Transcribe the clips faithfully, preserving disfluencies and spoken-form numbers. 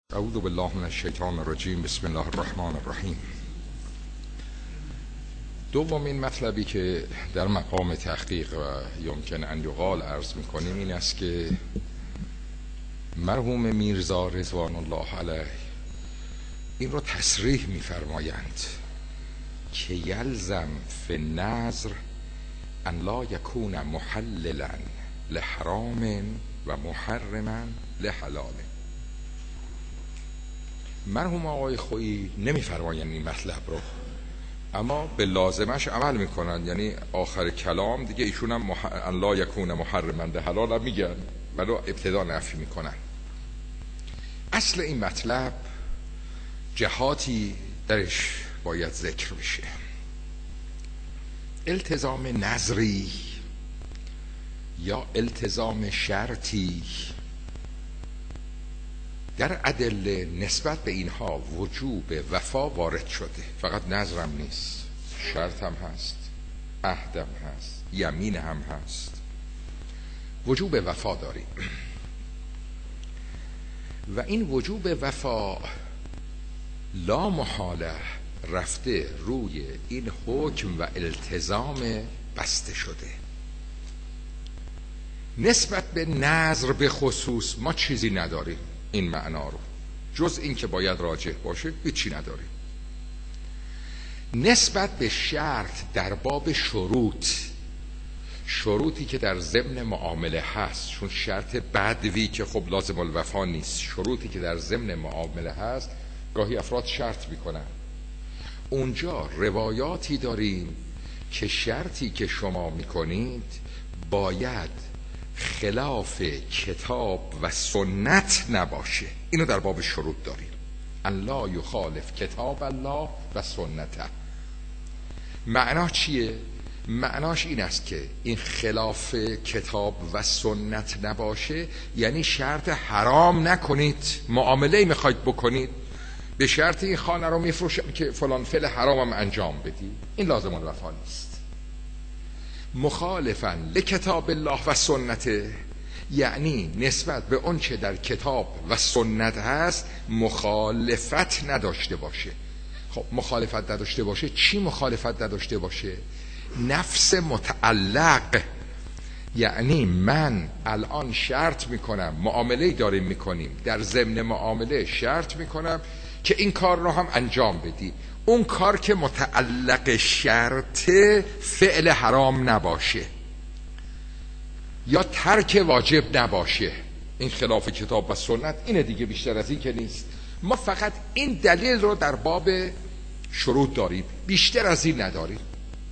اعوذ بالله من الشیطان الرجیم. بسم الله الرحمن الرحیم. دومین مطلبی که در مقام تحقیق و یمکن ان یقال عرض میکنیم این است که مرحوم میرزا رضوان الله علیه این رو تصریح میفرمایند که یلزم فی النذر ان لا یکون محللا لحرام و محرما لحلال. مرحوم آقای خویی نمیفرمایند این مطلب رو، اما به لازمش عمل میکنن. یعنی آخر کلام دیگه ایشون هم مح... ان لا یکون محرما لحلال هم میگن ولی ابتدا نفی میکنن. اصل این مطلب جهاتی درش باید ذکر بشه. التزام نظری یا التزام شرطی در ادله نسبت به اینها وجوب وفا وارد شده. فقط نظرم نیست، شرط هم هست، عهدم هست، یمین هم هست. وجوب وفا داریم و این وجوب وفا لا محاله رفته روی این حکم و التزام بسته شده. نسبت به نذر به خصوص ما چیزی نداریم این معنا رو، جز این که باید راجح باشه هیچی نداریم. نسبت به شرط در باب شروط، شروطی که در ضمن معامله هست، چون شرط بدوی که خب لازم الوفا نیست، شروطی که در ضمن معامله هست گاهی افراد شرط میکنن. اونجا روایاتی داریم که شرطی که شما میکنید باید خلاف کتاب و سنت نباشه. اینو در باب شروط داریم، ان لا یخالف کتاب الله و سنته. معنا چیه؟ معناش این است که این خلاف کتاب و سنت نباشه یعنی شرط حرام نکنید. معامله میخواید بکنید به شرط این خانه رو میفروشم که فلان فعل حرامم انجام بدی، این لازم الوفا نیست. مخالفاً لکتاب الله و سنت یعنی نسبت به اون چه در کتاب و سنت هست مخالفت نداشته باشه. خب مخالفت نداشته باشه، چی مخالفت نداشته باشه؟ نفس متعلق. یعنی من الان شرط میکنم، معامله داریم میکنیم، در ضمن معامله شرط میکنم که این کار رو هم انجام بدی. اون کار که متعلق شرط فعل حرام نباشه یا ترک واجب نباشه، این خلاف کتاب و سنت. اینه دیگه، بیشتر از این که نیست. ما فقط این دلیل رو در باب شروط داریم، بیشتر از این نداریم.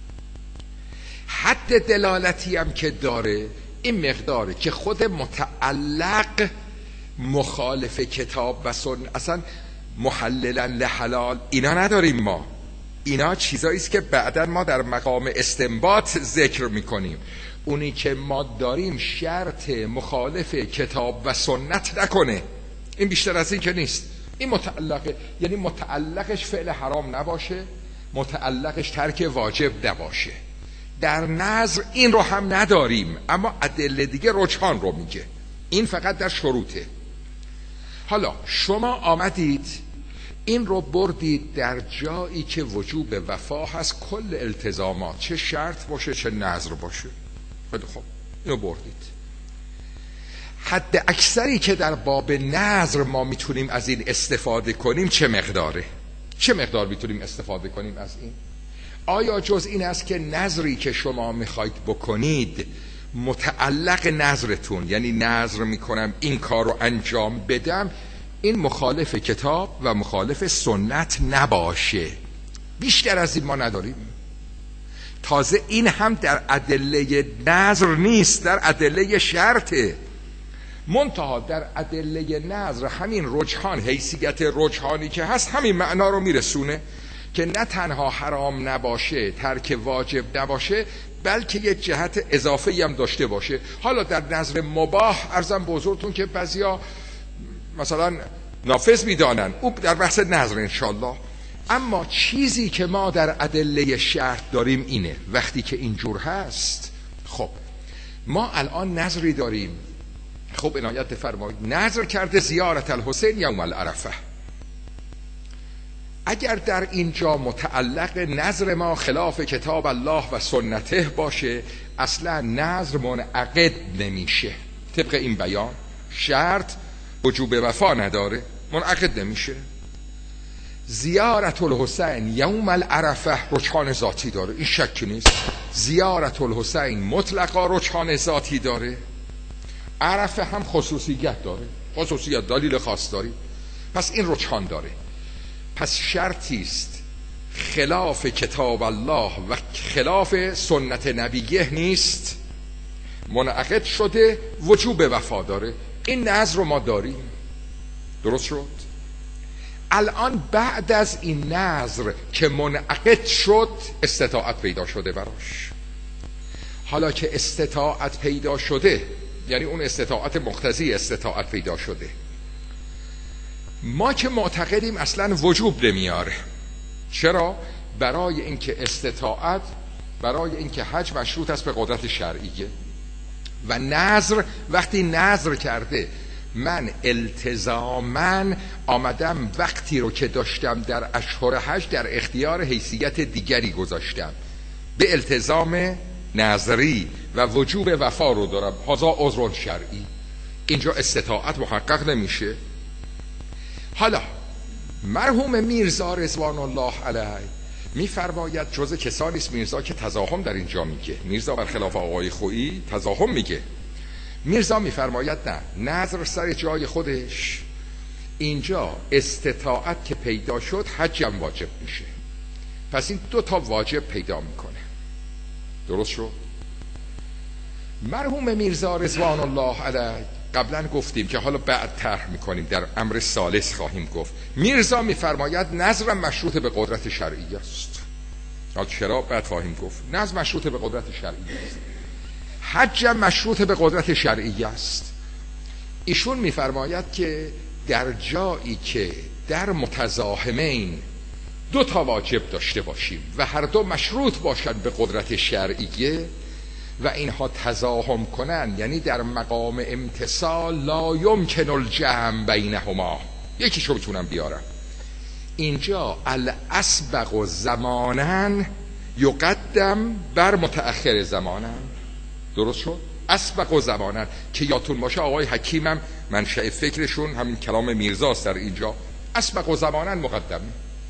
حد دلالتی هم که داره این مقداره که خود متعلق مخالف کتاب و سنت، اصلا محللا لحلال اینا نداریم ما. اینا چیزایی است که بعداً ما در مقام استنباط ذکر میکنیم. اونی که ما داریم شرط مخالف کتاب و سنت نکنه، این بیشتر از این که نیست. این متعلقه، یعنی متعلقش فعل حرام نباشه، متعلقش ترک واجب نباشه. در نظر این رو هم نداریم، اما ادله دیگه رجحان رو میگه. این فقط در شروطه. حالا شما آمدید این رو بردید در جایی که وجوب وفا هست، کل التزامات، چه شرط باشه چه نذر باشه. خیلی خب اینو بردید. حد اکثری که در باب نذر ما میتونیم از این استفاده کنیم چه مقداره؟ چه مقدار میتونیم استفاده کنیم از این؟ آیا جز این است که نذری که شما میخواید بکنید متعلق نظرتون، یعنی نظر میکنم این کار رو انجام بدم، این مخالف کتاب و مخالف سنت نباشه؟ بیشتر از این ما نداریم. تازه این هم در ادله نظر نیست، در ادله شرطه. منتها در ادله نظر همین رجحان، حیثیت رجحانی که هست همین معنا رو میرسونه که نه تنها حرام نباشه، ترک واجب نباشه، بلکه یه جهت اضافه‌ای هم داشته باشه. حالا در نظر مباح عرضم به حضورتون که بعضیا مثلا نافذ میدانن، او در بحث نظر انشالله. اما چیزی که ما در ادله شرط داریم اینه. وقتی که اینجور هست، خب ما الان نظری داریم خب عنایت بفرمایید. نظر کرده زیارت الحسین یوم العرفه. اگر در اینجا متعلق نظر ما خلاف کتاب الله و سنته باشه، اصلا نظر منعقد نمیشه. طبق این بیان شرط وجوب وفا نداره، منعقد نمیشه. زیارت الحسین یوم العرفه رجحان ذاتی داره، این شکی نیست. زیارت الحسین مطلقا رجحان ذاتی داره. عرفه هم خصوصیت داره، خصوصیت دلیل خاص داری، پس این رجحان داره. پس شرطی است خلاف کتاب الله و خلاف سنت نبیه نیست، منعقد شده، وجوب وفا داره. این نظر رو ما داریم. درست شد؟ الان بعد از این نظر که منعقد شد استطاعت پیدا شده براش. حالا که استطاعت پیدا شده، یعنی اون استطاعت مقتضی استطاعت پیدا شده، ما که معتقدیم اصلا وجوب نمیاره. چرا؟ برای اینکه استطاعت، برای اینکه حج مشروط است به قدرت شرعیه و نظر وقتی نظر کرده من التزاماً آمدم وقتی رو که داشتم در اشهر حج در اختیار حیثیت دیگری گذاشتم به التزام نظری و وجوب وفا رو دارم، هذا عذر شرعی. اینجا استطاعت محقق نمیشه. حالا مرحوم میرزا رضوان الله علیه میفرماید جز کسانی است میرزا که تزاحم در اینجا میگه. میرزا برخلاف آقای خویی تزاحم میگه. میرزا میفرماید نه، نظر سر جای خودش، اینجا استطاعت که پیدا شد حج هم واجب میشه. پس این دو تا واجب پیدا میکنه. درست شد؟ مرحوم میرزا رضوان الله علیه قبلا گفتیم که حالا بعد طرح میکنیم، در امر ثالث خواهیم گفت. میرزا میفرماید نظرم مشروط به قدرت شرعی است. حالا چرا بعد خواهیم گفت. نظر مشروط به قدرت شرعی است، حجم مشروط به قدرت شرعی است. ایشون میفرماید که در جایی که در متزاحمین دو تا واجب داشته باشیم و هر دو مشروط باشند به قدرت شرعیه و اینها تزاحم کنن، یعنی در مقام امتصال لا یمکن الجمع بینهما، یکیشو بتونم بیارم. اینجا الاسبق زمانن یقدم بر متأخر زمانن. درست شد؟ اسبق زمانن که یادتون باشه آقای حکیمم منشأ فکرشون همین کلام میرزاست در اینجا. اسبق زمانن مقدمه.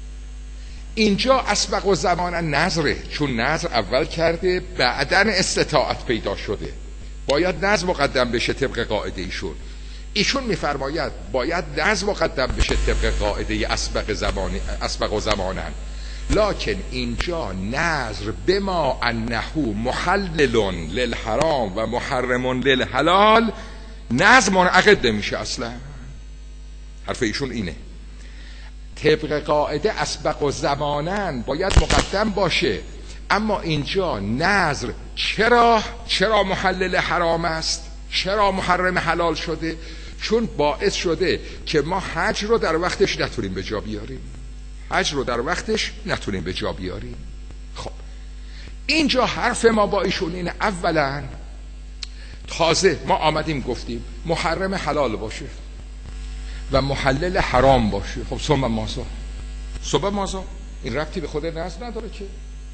اینجا اسبق زمانن نظره، چون نظر اول کرده بعدن استطاعت پیدا شده، باید نظر مقدم بشه طبق قاعده ایشون. ایشون میفرماید باید نظر مقدم بشه طبق قاعده اسبق زمان، اسبق زمانن. لکن اینجا نظر بما انه محلل للحرام و محرم للحلال نظر منعقد نمیشه اصلا. حرف ایشون اینه. طبق قاعده اسبق و زمانن باید مقدم باشه، اما اینجا نظر چرا چرا محلل حرام است، چرا محرم حلال شده؟ چون باعث شده که ما حج رو در وقتش نتونیم به جا بیاریم. حج رو در وقتش نتونیم به جا بیاریم. خب اینجا حرف ما با ایشون اینه، اولا تازه ما آمدیم گفتیم محرم حلال باشه و محلل حرام باشه. خب ثم مازا ثم مازا این ربطی به خود نظر نداره که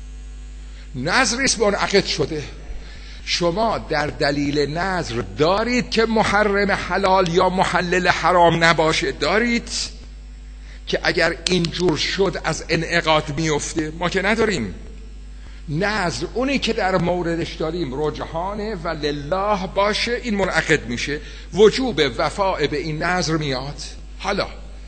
نظریست منعقد شده. شما در دلیل نظر دارید که محرم حلال یا محلل حرام نباشه، دارید که اگر اینجور شد از انعقاد میفته. ما که نداریم. نظر اونی که در موردش داریم رجحانه و لله باشه، این منعقد میشه، وجوب وفاء به این نظر میاد. حالا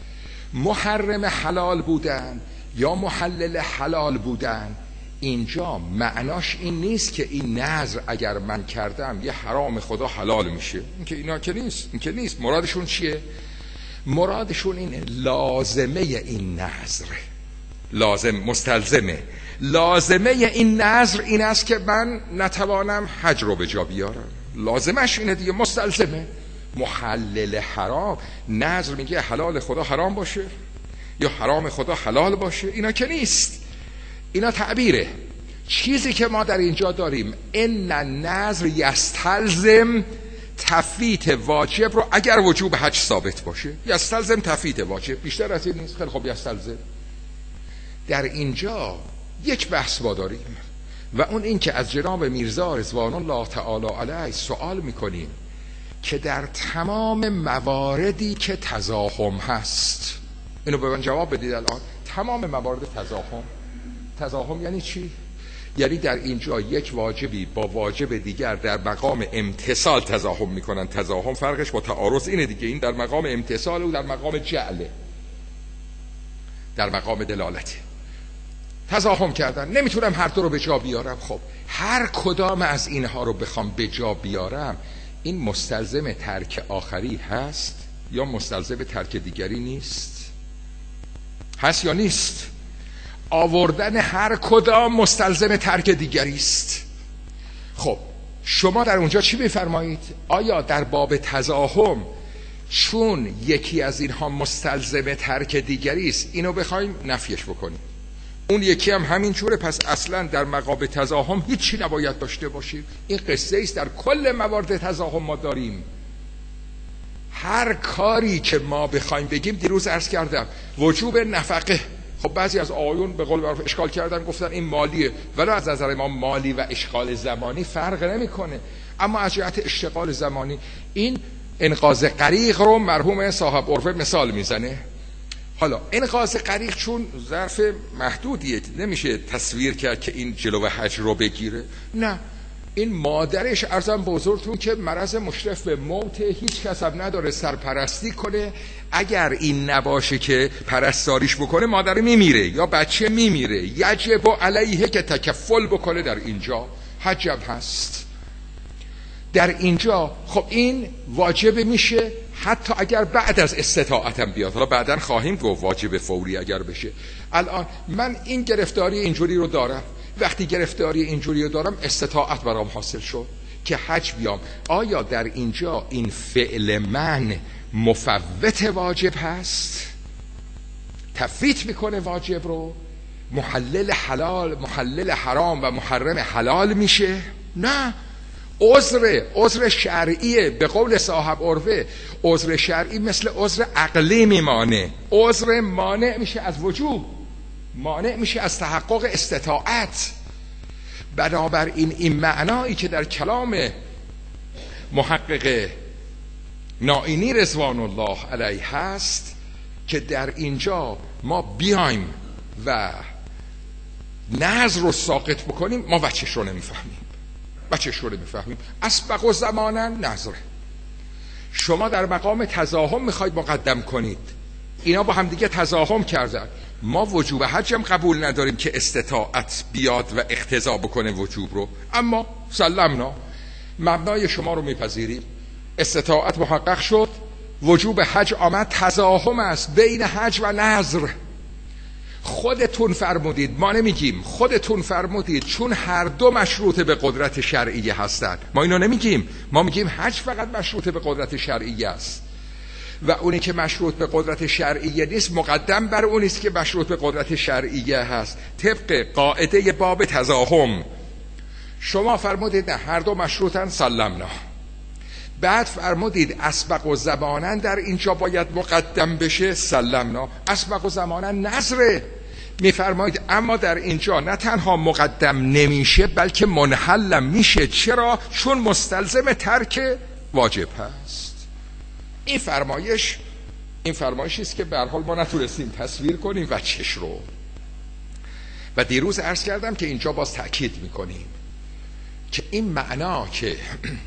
محرم حلال بودن یا محلل حلال بودن اینجا معناش این نیست که این نظر اگر من کردم یه حرام خدا حلال میشه. این که اینا که نیست. این که نیست. مرادشون چیه؟ مرادشون اینه لازمه این نظر، لازم مستلزمه، لازمه این نظر این است که من نتوانم حج رو به جا بیارم. لازمش اینه دیگه، مستلزمه. محلل حرام نظر میگه حلال خدا حرام باشه یا حرام خدا حلال باشه، اینا که نیست. اینا تعبیره. چیزی که ما در اینجا داریم ان النظر یستلزم تفویت واجب رو اگر وجوب حج ثابت باشه یستلزم تفویت واجب، بیشتر از این نیست. خیلی خوب، یستلزم. در اینجا یک بحث با داریم و اون این که از جناب میرزا رضوان الله تعالی علیه سوال میکنیم که در تمام مواردی که تزاحم هست، اینو به من جواب بدید الان. تمام موارد تزاحم، تزاحم یعنی چی؟ یعنی در اینجا یک واجبی با واجب دیگر در مقام امتثال تزاحم میکنن. تزاحم فرقش با تعارض اینه دیگه، این در مقام امتثال و در مقام جعله، در مقام دلالته. تزاحم کردن، نمیتونم هر دو رو به جا بیارم. خب هر کدام از اینها رو بخوام به جا بیارم، این مستلزم ترک آخری هست یا مستلزم ترک دیگری نیست؟ هست یا نیست؟ آوردن هر کدام مستلزم ترک دیگری است. خب شما در اونجا چی میفرمایید؟ آیا در باب تزاحم چون یکی از اینها مستلزم ترک دیگری است اینو بخوایم نفیش بکنیم، اون یکی هم همین جوره، پس اصلا در مقام تزاحم هیچی نباید داشته باشیم؟ این قصه است در کل موارد تزاحم ما داریم. هر کاری که ما بخوایم بگیم، دیروز عرض کردم وجوب نفقه، خب بعضی از آقایون به قول معروف اشکال کردن، گفتن این مالیه، ولی از نظر ما مالی و اشغال زمانی فرق نمیکنه. اما از جهت اشتغال زمانی این انقاذ غریق رو مرحوم صاحب عرفه مثال میزنه. حالا انقاذ غریق چون ظرف محدودیه، نمیشه تصویر کرد که این جلو حج رو بگیره. نه، این مادرش عرضم بزرگتون که مرض مشرف به موت، هیچ کس هم نداره سرپرستی کنه. اگر این نباشه که پرستاریش بکنه، مادر میمیره یا بچه میمیره، یجب علیه که تکفل بکنه. در اینجا حجب هست. در اینجا خب این واجب میشه حتی اگر بعد از استطاعتم بیاد. حالا بعداً خواهیم گفت واجب فوری اگر بشه. الان من این گرفتاری اینجوری رو دارم، وقتی گرفتاری اینجوری رو دارم استطاعت برام حاصل شد که حج بیام. آیا در اینجا این فعل من مفوت واجب هست؟ تفویت میکنه واجب رو؟ محلل حلال، محلل حرام و محرم حلال میشه؟ نه، عذر عذر شرعیه. به قول صاحب عرفه عذر شرعی مثل عذر عقلی میمانه. عذر مانع میشه از وجوب، مانع میشه از تحقق استطاعت. بنابراین این معنایی که در کلام محقق نائینی رضوان الله علیه هست که در اینجا ما بیایم و نظر رو ساقط بکنیم، ما وجهش رو نمیفهمیم. وجهش رو نمیفهمیم. اسبق و زمانا نظر. شما در مقام تزاحم میخواید مقدم کنید، اینا با هم دیگه تزاحم کردن. ما وجوب حج هم قبول نداریم که استطاعت بیاد و اقتضا بکنه وجوب رو، اما سلمنا، مبنای شما رو میپذیریم. استطاعت محقق شد، وجوب حج آمد، تزاحم است بین حج و نظر. خودتون فرمودید، ما نمیگیم، خودتون فرمودید چون هر دو مشروط به قدرت شرعیه هستند. ما اینو نمیگیم، ما میگیم حج فقط مشروط به قدرت شرعیه است و اونی که مشروط به قدرت شرعیه نیست مقدم بر اونی است که مشروط به قدرت شرعیه هست. طبق قاعده باب تزاحم شما فرمودید نه، هر دو مشروطن، سلمنا. بعد فرمودید اسبق و زمانن در اینجا باید مقدم بشه، سلمنا. اسبق و زمانن نظره، میفرمایید اما در اینجا نه تنها مقدم نمیشه بلکه منحلم میشه. چرا؟ چون مستلزم ترک واجب هست. این فرمایش این فرمایشی است که به هر حال ما نتونستیم تصویر کنیم وجهش رو. و دیروز عرض کردم که اینجا باز تأکید میکنیم که این معنا که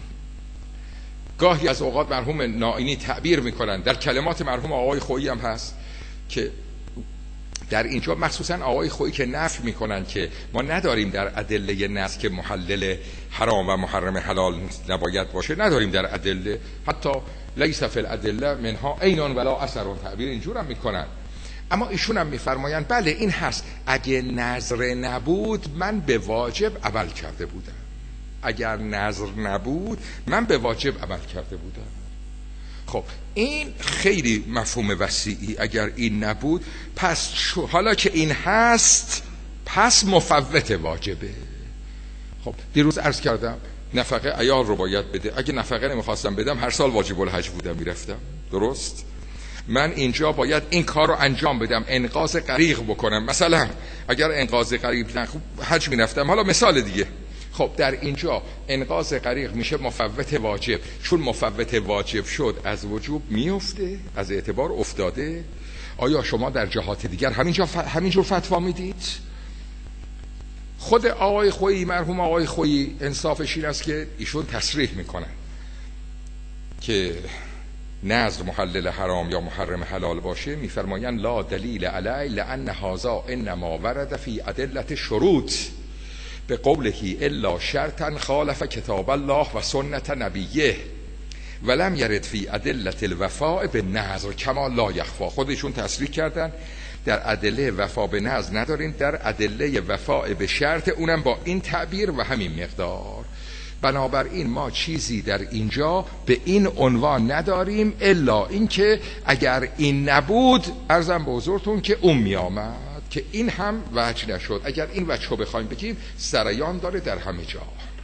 گاهی از اوقات مرحوم نائینی تعبیر میکنن، در کلمات مرحوم آقای خویی هم هست که در اینجا مخصوصا آقای خویی که نفی میکنن که ما نداریم در ادله نص که محلل حرام و محرم حلال نباید باشه، نداریم در ادله، حتی لیس فی الادله منها عین ولا اثر، تعبیر اینجور هم میکنن. اما ایشون هم میفرمایند بله این هست، اگه نظر نبود من به واجب عمل کرده بودم، اگر نظر نبود من به واجب عمل کرده بودم. خب این خیلی مفهوم وسیعی. اگر این نبود پس حالا که این هست پس مفوت واجبه. خب دیروز عرض کردم نفقه عیال رو باید بده. اگه نفقه نمیخواستم بدم هر سال واجب الحج بودم میرفتم. درست؟ من اینجا باید این کار رو انجام بدم، انقاذ غریق بکنم. مثلا اگر انقاذ غریق خب حج میرفتم. حالا مثال دیگه، خب در اینجا انقاذ غریق میشه مفوت واجب. چون مفوت واجب شد از وجوب میفته، از اعتبار افتاده. آیا شما در جهات دیگر همینجا ف... همینجور فتوا میدید؟ خود آقای خویی، مرحوم آقای خویی، انصافش این است که ایشون تصریح میکنن که نذر محلل حرام یا محرم حلال باشه، میفرمایند لا دلیل علی لان هذا انما ورد فی ادله شروط به قوله الا شرطا خالف کتاب الله و سنت نبیه ولم یرد فی ادله الوفاء بالنذر کما لا یخفی. خودشون تصریح کردن در ادله وفا به نذر نداریم، در ادله وفاء به شرط، اونم با این تعبیر و همین مقدار. بنابراین ما چیزی در اینجا به این عنوان نداریم الا اینکه اگر این نبود، عرضم به حضورتون که اون می آمد، که این هم وجه نشد. اگر این وجه رو بخوایم بگیم سریان داره در همه جا.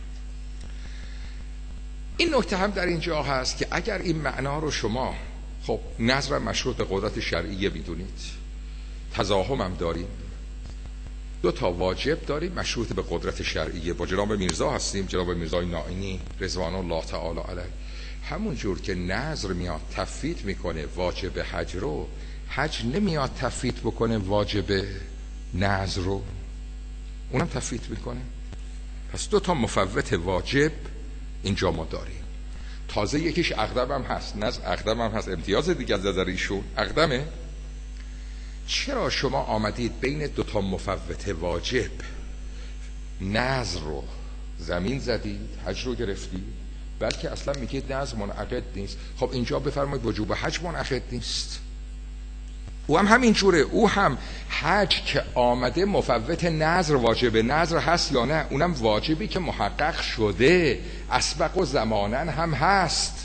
این نکته هم در اینجا هست که اگر این معنا رو شما خب نذر مشروط به قدرت شرعیه بدونید، تزاحم هم داریم، دو تا واجب داریم مشروط به قدرت شرعیه. با جناب میرزا هستیم، جناب میرزای نائینی رضوان الله تعالی علیه. همون جور که نذر میاد تفویت میکنه واجب حج رو، حج نمیاد تفویت بکنه واجب نذر رو، اونم تفویت میکنه. پس دو تا مفوت واجب اینجا ما داریم. تازه یکیش اقدم هم هست، نذر اقدم هم هست، امتیاز دیگه از نظر ایشون اقدمه. چرا شما آمدید بین دو تا مفوت واجب نذر رو زمین زدید، حج رو گرفتید، بلکه اصلا میگید نذر منعقد نیست؟ خب اینجا بفرمایید وجوب حج منعقد نیست. او هم همین جوره، او هم حج که آمده مفوت نذر واجب نذر هست یا نه؟ اونم واجبی که محقق شده، اسبق و زمانن هم هست.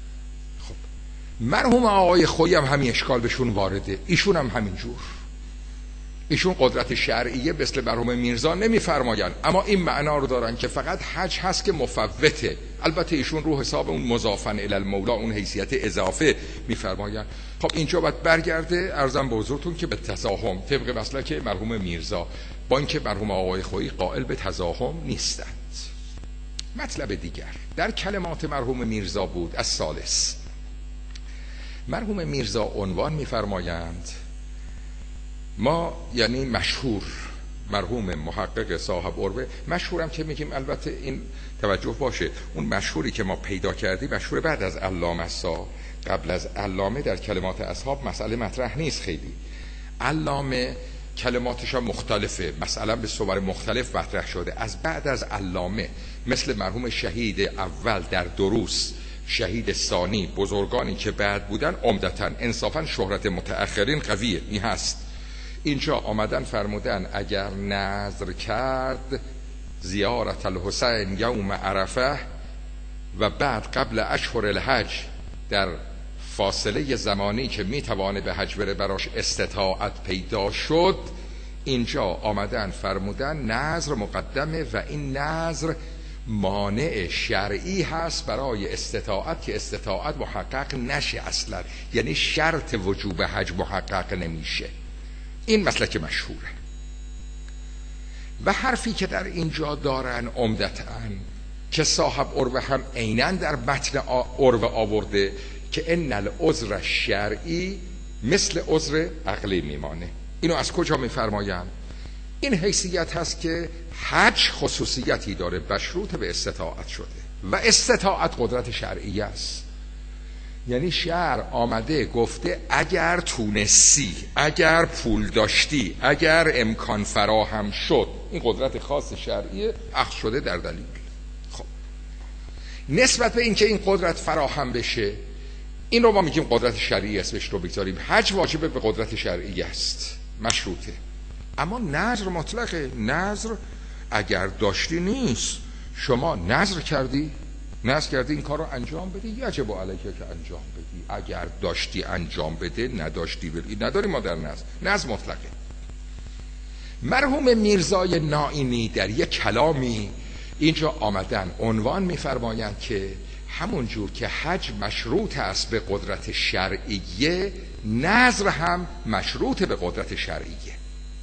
مرحوم آقای خویی هم همین اشکال بهشون وارده، ایشون هم همین جور. ایشون قدرت شرعیه مثل مرحوم میرزا نمیفرماین، اما این معنا رو دارن که فقط حج هست که مفوته. البته ایشون رو حساب اون مضافن الی المولا، اون حیثیت اضافه میفرماین. خب اینجا باید برگرده ارزم به حضورتون که به تزاحم طبق مسلک مرحوم میرزا، با اینکه مرحوم آقای خویی قائل به تزاحم نیستند. مطلب دیگر در کلمات مرحوم میرزا بود از ثالث. مرحوم میرزا عنوان میفرمایند ما، یعنی مشهور، مرحوم محقق صاحب عروه، مشهورم که میگیم، البته این توجه باشه اون مشهوری که ما پیدا کردیم مشهور بعد از علامه است، قبل از علامه در کلمات اصحاب مسئله مطرح نیست. خیلی علامه کلماتش هم مختلفه، مسئله به صور مختلف مطرح شده. از بعد از علامه مثل مرحوم شهید اول در دروس، شهید ثانی، بزرگانی که بعد بودن عمدتاً انصافاً شهرت متأخرین قویه. این هست اینجا آمدن فرمودن اگر نذر کرد زیارت الحسین یوم عرفه و بعد قبل اشهر الحج، در فاصله زمانی که میتوانه به حج بره براش استطاعت پیدا شد، اینجا آمدن فرمودن نذر مقدمه و این نذر مانع شرعی هست برای استطاعت که استطاعت محقق نشه اصلا، یعنی شرط وجوب حج محقق نمیشه. این مسلک مشهوره. و حرفی که در اینجا دارن عمدتاً که صاحب عروه هم عیناً در متن عروه آورده که ان العذر الشرعی مثل عذر عقلی میمانه. اینو از کجا میفرمایند؟ این حیثیت هست که حج خصوصیتی داره، مشروط به استطاعت شده و استطاعت قدرت شرعی است. یعنی شرع آمده گفته اگر تونستی، اگر پول داشتی، اگر امکان فراهم شد، این قدرت خاص شرعی اخذ شده در دلیل. خب نسبت به اینکه این قدرت فراهم بشه، این رو ما میگیم قدرت شرعی اسمش رو بگذاریم. حج واجب به قدرت شرعی است، مشروطه. اما نذر مطلقه. نذر اگر داشتی نیست. شما نذر کردی، نذر کردی این کار رو انجام بدی، یجب علیک که انجام بدی. اگر داشتی انجام بده، نداشتی بری. نداریم ما در نذر. نذر مطلقه. مرحوم میرزای نائینی در یک کلامی اینجا آمدن عنوان میفرمایند که همون جور که حج مشروط است به قدرت شرعیه، نذر هم مشروط به قدرت شرعیه.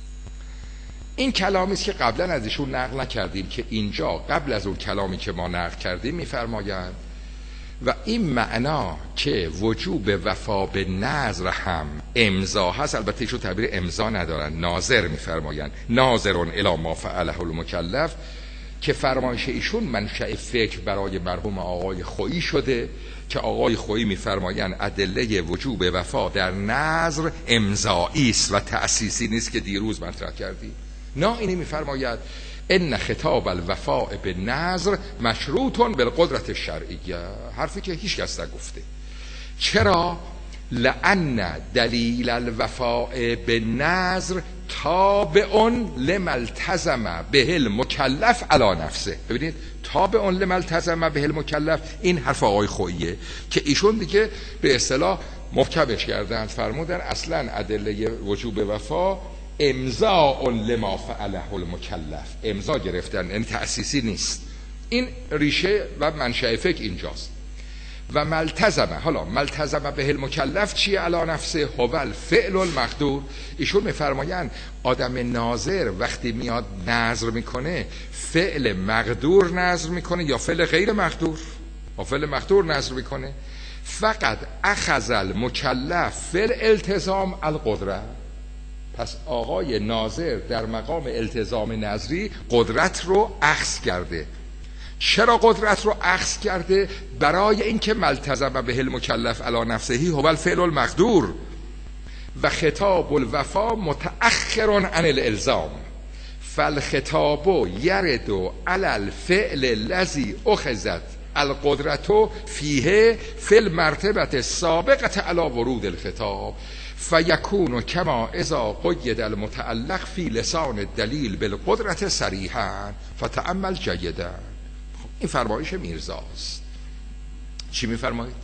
این کلامی است که قبلا ازشون نقل نکردیم که اینجا قبل از اون کلامی که ما نقل کردیم میفرمایند و این معنا که وجوب وفا به نذر هم امضا هست. البته ایشون تعبیر امضا ندارن، ناظر میفرمایند، ناظرون الی ما فعله المکلف، که فرمایش ایشون منشأ فکر برای مرحوم آقای خویی شده که آقای خویی میفرمایند ادله وجوب وفا در نذر امضایی است و تأسیسی نیست که دیروز مطرح کردیم. نه، اینی میفرماید ان خطاب الوفاء به نذر مشروط بالقدرت الشرعیه، حرفی که هیچ کس نگفته. چرا؟ لأن دلیل الوفاء به نذر تابع لما التزم به المکلف علی نفسه. ببینید، تابع لما التزم به المکلف، این حرف آقای خوییه که ایشون دیگه به اصطلاح محکمش کردن، فرمودن اصلا ادله وجوب وفا امضاء لما فعله المکلف، امضا گرفتن، یعنی تأسیسی نیست. این ریشه و منشأ فکر اینجاست. و ملتزمه، حالا ملتزمه به المکلف چیه؟ علی نفسه هو الفعل المقدور. ایشون میفرمایند آدم ناظر وقتی میاد نذر میکنه فعل مقدور نذر میکنه یا فعل غیر مقدور؟ یا فعل مقدور نذر میکنه. فقط اخذ المکلف فعل التزام القدره، پس آقای ناظر در مقام التزام نظری قدرت رو اخذ کرده. چرا قدرت رو اخذ کرده؟ برای اینکه ملتزم به المکلف علی نفسه هو الفعل المقدور و خطاب الوفا متأخر عن الالزام فالخطاب یرد علی الفعل الذی اخذت القدرت فیه فی المرتبه السابقه علی ورود الخطاب فیکون کما اذا قید المتعلق فی لسان الدلیل بالقدرت صریحا فتأمل جیدا. این فرمایش میرزاست. چی میفرمایید؟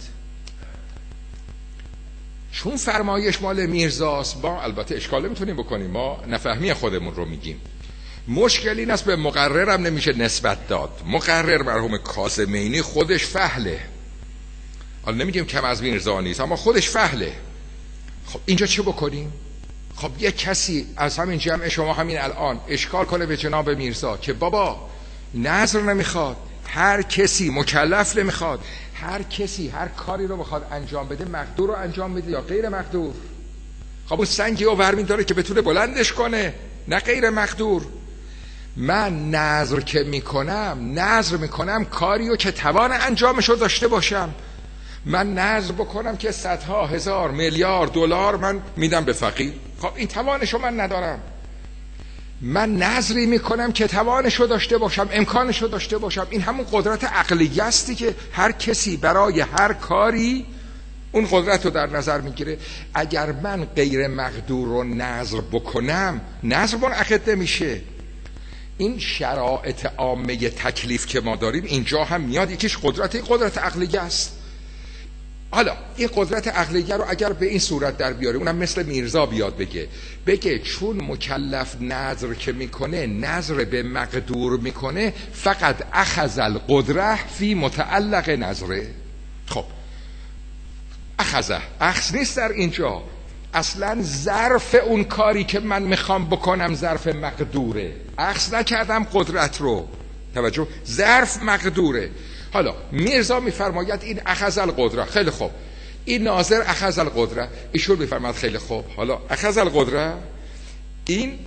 چون فرمایش مال میرزاست ما البته اشکال میتونیم بکنیم، ما نفهمی خودمون رو میگیم. مشکل این است به مقررم نمیشه نسبت داد. مقرر مرحوم کاظمینی خودش فهله، حالا نمیگیم کم از میرزا نیست اما خودش فهله. خب اینجا چه بکنیم؟ خب یک کسی از همین جمع شما همین الان اشکال کنه به جناب میرزا که بابا نذر نمیخواد، هر کسی مکلف نمیخواد، هر کسی هر کاری رو بخواد انجام بده مقدور رو انجام بده یا غیر مقدور. خب اون سنگی رو ورمین داره که بتونه بلندش کنه، نه غیر مقدور. من نذر که میکنم نذر میکنم کاریو که توان انجامش رو داشته باشم. من نذر بکنم که صدها هزار میلیارد دلار من میدم به فقیر، خب این توانشو من ندارم. من نذری میکنم که توانشو داشته باشم، امکانشو داشته باشم. این همون قدرت عقلیه استی که هر کسی برای هر کاری اون قدرت رو در نظر میگیره. اگر من غیر مقدور رو نذر بکنم نذر منعقد نمیشه. این شرایط عامه تکلیف که ما داریم اینجا هم میاد، یکیش قدرت این قدرت عقلیه است. حالا این قدرت عقلیه رو اگر به این صورت در بیاره، اونم مثل میرزا بیاد بگه بگه چون مکلف نذر که میکنه نذر به مقدور میکنه فقط اخذ القدره فی متعلق نذره. خب اخذه اخذ نیست در اینجا، اصلا ظرف اون کاری که من میخوام بکنم ظرف مقدوره، اخذ نکردم قدرت رو. توجه، ظرف مقدوره. حالا میرزا میفرماید این اخذ القدره، خیلی خوب. این ناظر اخذ القدره، ایشون میفرماید خیلی خوب. حالا اخذ القدره، این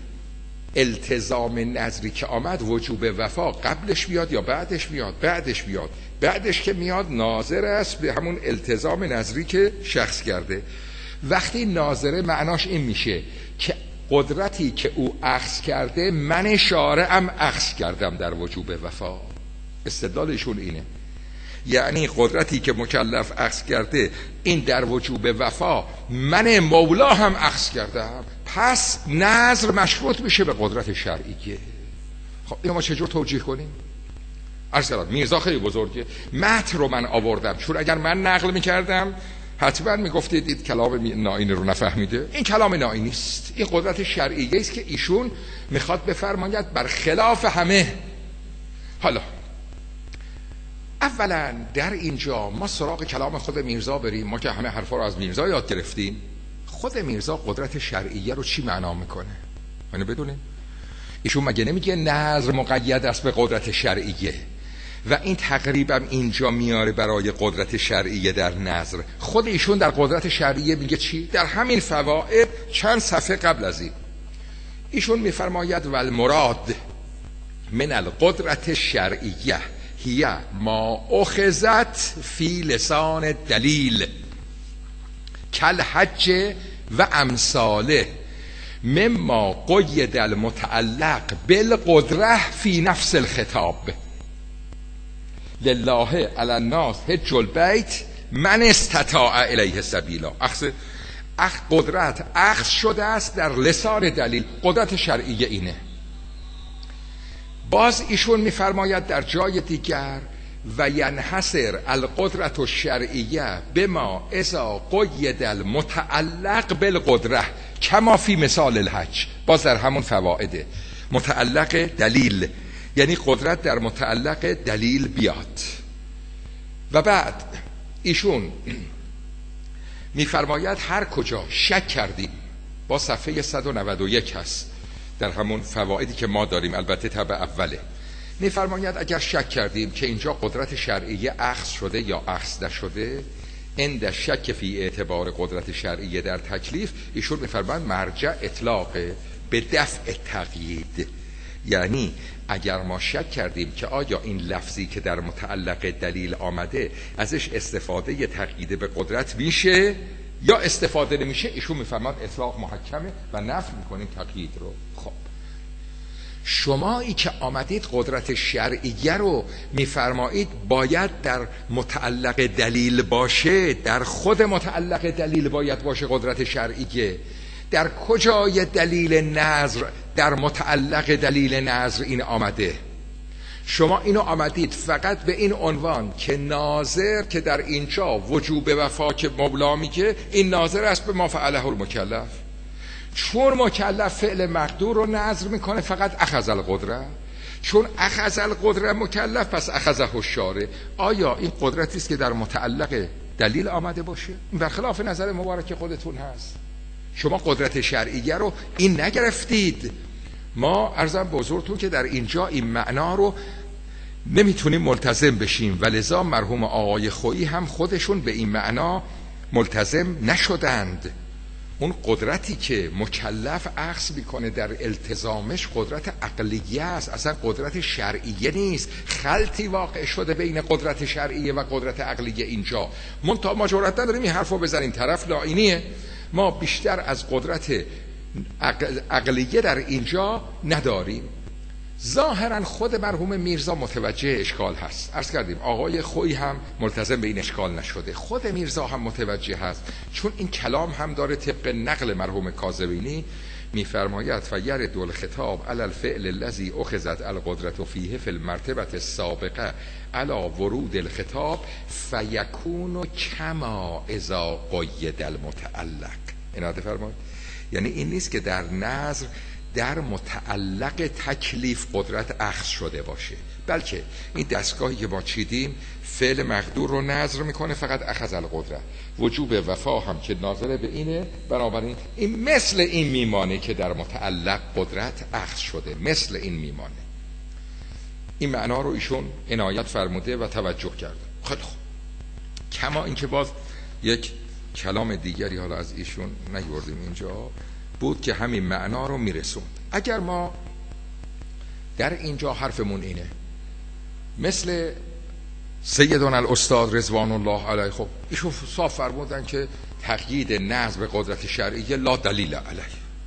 التزام نظری که آمد وجوب وفا قبلش بیاد یا بعدش بیاد؟ بعدش بیاد. بعدش که میاد ناظر است به همون التزام نظری که شخص کرده. وقتی ناظره معناش این میشه که قدرتی که او اخذ کرده من شارعم اخذ کردم در وجوب وفا. استدلالشون اینه، یعنی قدرتی که مکلف اخذ کرده این در وجوب وفا من مولا هم اخذ کردم، پس نذر مشروط میشه به قدرت شرعیه. خب اینو ما چجور توجیه کنیم؟ عرض کردم میرزا خیلی بزرگه، متن رو من آوردم چون اگر من نقل میکردم حتما میگفتید این کلام نائینی رو نفهمیده. این کلام نائینی است، این قدرت شرعیه است که ایشون میخواد بفرماید بر خلاف همه حالا اولا در اینجا ما سراغ کلام خود میرزا بریم. ما که همه حرفا رو از میرزا یاد گرفتیم. خود میرزا قدرت شرعیه رو چی معنا میکنه؟ اینو بدونیم. ایشون مگه نمیگه نظر مقید است به قدرت شرعیه و این تقریبا اینجا میاره برای قدرت شرعیه در نظر. خود ایشون در قدرت شرعیه میگه چی؟ در همین فوائد چند صفحه قبل از این ایشون میفرماید والمراد من القدرت الشرعیه هی ما اخذت فی لسان دلیل کل حج و امثاله مما قید المتعلق بالقدره فی نفس الخطاب لله علی الناس حج البیت من استطاع الیه سبیلا. اخذ اخ قدرت اخذ شده است در لسان دلیل. قدرت شرعیه اینه. باز ایشون میفرماید در جای دیگر و ینحصر القدرت الشرعیه بما اذا قید المتعلق بالقدره کما فی مثال الحج. باز در همون فوائده متعلق دلیل، یعنی قدرت در متعلق دلیل بیاد. و بعد ایشون میفرماید هر کجا شک کردیم، با صفحه صد و نود و یک هست در همون فوائدی که ما داریم، البته تبع اوله، میفرماید اگر شک کردیم که اینجا قدرت شرعیه اخذ شده یا اخذ نشده، عند شک فی اعتبار قدرت شرعیه در تکلیف، ایشون میفرماید مرجع اطلاق به دفع تقیید. یعنی اگر ما شک کردیم که آیا این لفظی که در متعلق دلیل آمده ازش استفاده تقیید به قدرت میشه یا استفاده نمیشه، ایشون میفرماید اطلاق محکمه و نفی میکنیم تقیید رو. خب شمایی که آمدید قدرت شرعیه رو میفرمایید باید در متعلق دلیل باشه، در خود متعلق دلیل باید باشه قدرت شرعیه. در کجای دلیل نظر در متعلق دلیل نظر این آمده؟ شما اینو آمدید فقط به این عنوان که ناظر که در اینجا وجوب وفا که مولا میگه این ناظر است به ما فعله المکلف، چون مکلف فعل مقدور رو نظر میکنه فقط اخذ القدره، چون اخذ القدره مکلف پس اخذه الشارع. آیا این قدرتی است که در متعلق دلیل آمده باشه؟ این برخلاف نظر مبارک خودتون هست. شما قدرت شرعیه رو این نگرفتید. ما عرضم به حضورتون که در اینجا این معنا رو نمیتونیم ملتزم بشیم و لذا مرحوم آقای خویی هم خودشون به این معنا ملتزم نشدند. اون قدرتی که مکلف اخذ میکنه در التزامش قدرت عقلیه است، اصلا قدرت شرعیه نیست. خلطی واقع شده بین قدرت شرعیه و قدرت عقلیه اینجا. منتها ما جرأت نداریم این حرفو بزنیم، طرف لاینیه. ما بیشتر از قدرت عقلیه در اینجا نداریم. ظاهرا خود مرحوم میرزا متوجه اشکال هست. عرض کردیم آقای خویی هم ملتزم به این اشکال نشده، خود میرزا هم متوجه هست، چون این کلام هم داره طبق نقل مرحوم کاظمینی میفرماید فیرد الخطاب علی الفعل الذی اخذت القدرة فیه فی المرتبه السابقه علی ورود الخطاب فیکون کما اذا قید المتعلق. اینا فرماید یعنی این نیست که در نظر در متعلق تکلیف قدرت اخذ شده باشه، بلکه این دستگاهی که ما چیدیم فعل مقدور رو نظر میکنه فقط اخذ القدره. وجوب وفا هم که ناظر به اینه، بنابراین این مثل این میمانه که در متعلق قدرت اخذ شده، مثل این میمانه. این معنا رو ایشون عنایت فرموده و توجه کرده. خیلی خوب. کما اینکه باز یک کلام دیگری حالا از ایشون نگردیم اینجا بود که همین معنا رو میرسون. اگر ما در اینجا حرفمون اینه مثل سیدنا الاستاد رضوان الله علیه، خب ایشون صاف فرمودن که تقیید نظر به قدرت شرعیه لا دلیل علیه.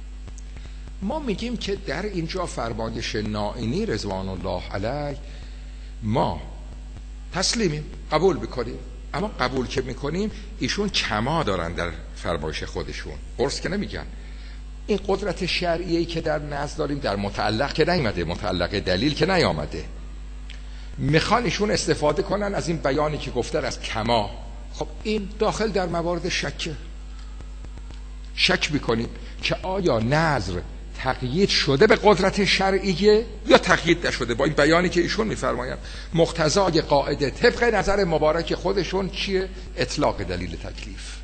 ما میگیم که در اینجا فرمایش نائینی رضوان الله علیه ما تسلیمیم، قبول بکنیم، اما قبول که میکنیم ایشون کما دارن در فرمایش خودشون، قرص که نمیگن. این قدرت شرعیه‌ای که در نظر داریم در متعلق که نیامده، متعلق دلیل که نیامده، میخوان ایشون استفاده کنن از این بیانی که گفتن از کما. خب این داخل در موارد شکه. شک میکنیم که آیا نظر تقیید شده به قدرت شرعیه یا تقیید نشده. با این بیانی که ایشون میفرمایند مقتضای قاعده طبق نظر مبارک خودشون چیه؟ اطلاق دلیل تکلیف.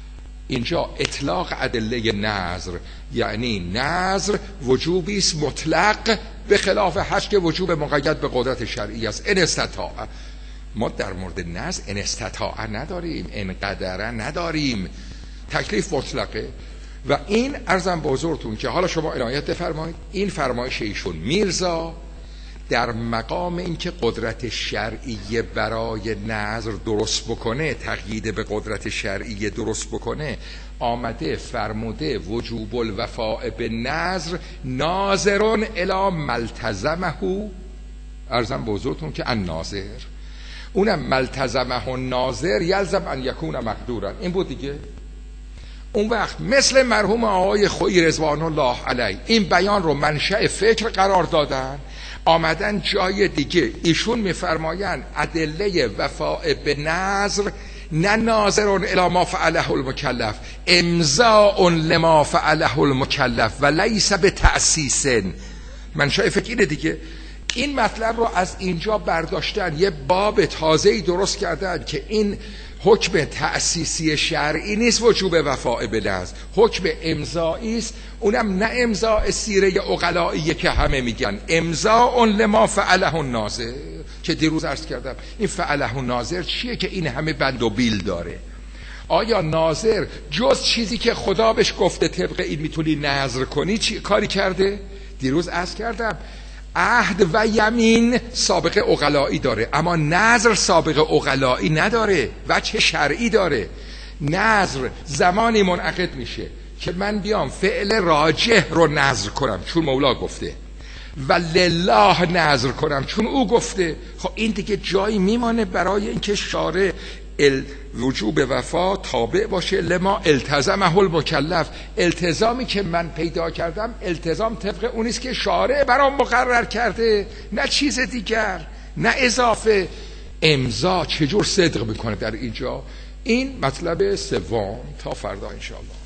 اینجا اطلاق ادله نظر یعنی نظر وجوبی است مطلق، به خلاف حج که وجوب مقید به قدرت شرعی است. ان استطاع، ما در مورد نظر ان استطاع نداریم، ان قدره نداریم، تکلیف مطلقه. و این عرضم به حضورتون که حالا شما عنایت بفرمایید این فرمایش ایشون میرزا در مقام اینکه قدرت شرعی برای نظر درست بکنه، تقیید به قدرت شرعی درست بکنه، آمده فرموده وجوب الوفاء به نظر ناظرون الی ملتزمه. عرضم به حضورتون که الناظر، اونم ملتزمه ناظر یلزم ان یکون مقدورا، این بود دیگه. اون وقت مثل مرحوم آقای خویی رضوان الله علیه این بیان رو منشأ فکر قرار دادن، آمدن جای دیگه ایشون میفرمایند ادله وفاء به نظر نه ناظرون الی ما فعله المکلف، امضاء لما فعله المکلف و لیس به تأسیس. منشأ فکر اینه دیگه. این مطلب رو از اینجا برداشتن، یه باب تازه‌ای درست کردن که این حکم تأسیسی شرعی نیست وجوب وفاء به نظر، حکم امضایی است، اونم نه امضاء سیره عقلائیه که همه میگن، امضاء لما فعله الناظر که دیروز عرض کردم. این فعله الناظر چیه که این همه بند و بیل داره؟ آیا ناظر جز چیزی که خدا بهش گفته طبق این میتونی نظر کنی چی کاری کرده؟ دیروز عرض کردم عهد و یمین سابقه عقلایی داره، اما نظر سابقه عقلایی نداره، وجه شرعی داره. نظر زمانی منعقد میشه که من بیام فعل راجح رو نظر کنم چون مولا گفته و لله نظر کنم چون او گفته. خب این دیگه جایی میمانه برای اینکه شارع وجوب وفا تابع باشه لما التزمه المکلف. التزامی که من پیدا کردم التزام طبق اونیست که شارع برام مقرر کرده، نه چیز دیگر، نه اضافه. امضا چجور صدق میکنه در اینجا؟ این مطلب سوم. تا فردا انشاءالله.